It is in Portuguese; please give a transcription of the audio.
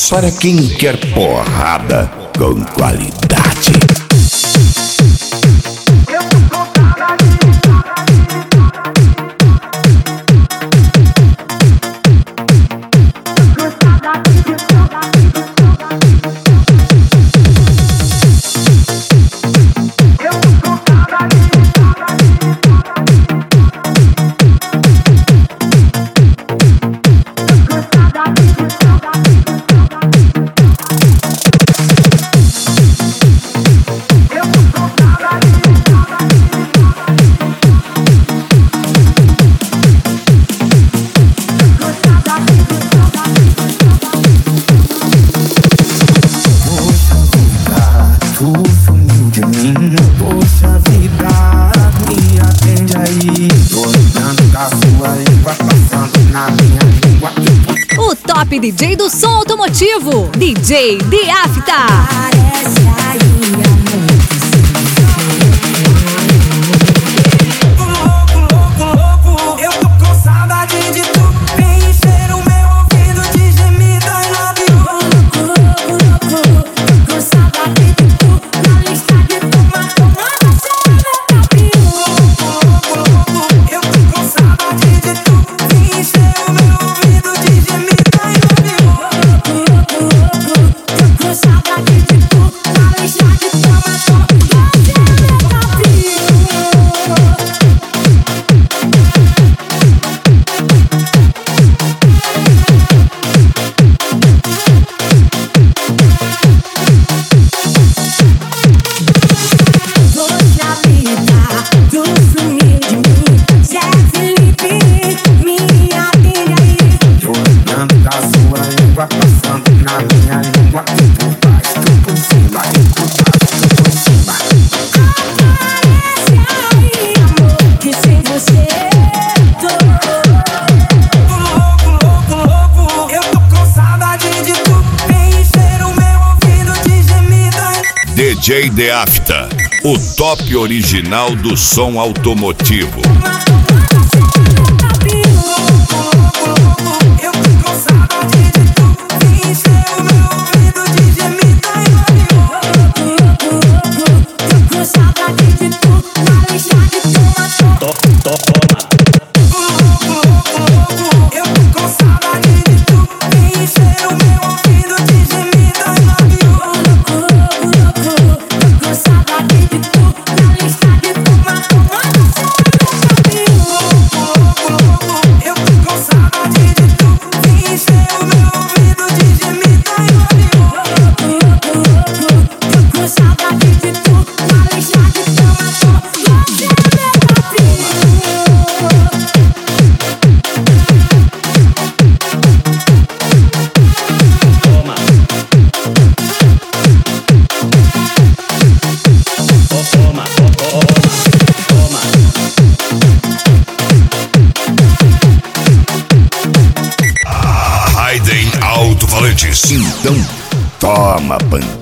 para quem quer porrada com qualidade. Poxa vida, me atende aí. Tô ligando com a sua língua, passando na minha língua. O top DJ do som automotivo, DJ Diafta. Parece aí, amor. Louco, eu tô com saudade de tu. Vem encher o meu ouvido de gemido, I love you. Louco, tô com saudade de tu. Na lista de toma, você é meu campeão. Louco, eu tô com saudade de tu. Vem encher o meu ouvido de gemido, I love you. Tô com saudade de tu. Na lista de toma, você é meu campeão. Poxa vida, tu sumiu de mim. Zé Felipe, me atende aí. Tô ligando com a sua língua, passando na minha língua. Tu por baixo, tu por cima, tu por baixo, tu por cima. Aparece aí, amor, que sem você tô. Louco, eu tô com saudade de tu. Vem encher o meu ouvido de gemido. DJ Diafta, o top original do som automotivo. Eu tô com saudade de tu. Vem encher o meu ouvido de gemido, I love you. Tô com saudade de tu. Na lista de toma, Eu tô com saudade de tu. Vem encher o meu ouvido de gemido, I love you. tô com saudade de tu. Na lista de toma, você é meu campeão. Eu tô com saudade de tu. Vem encher o meu ouvido de gemido, I love you. Tô com saudade de tu. Na lista de toma, você é meu campeão. Raiden Alto-Falantes. Então, toma, bandido.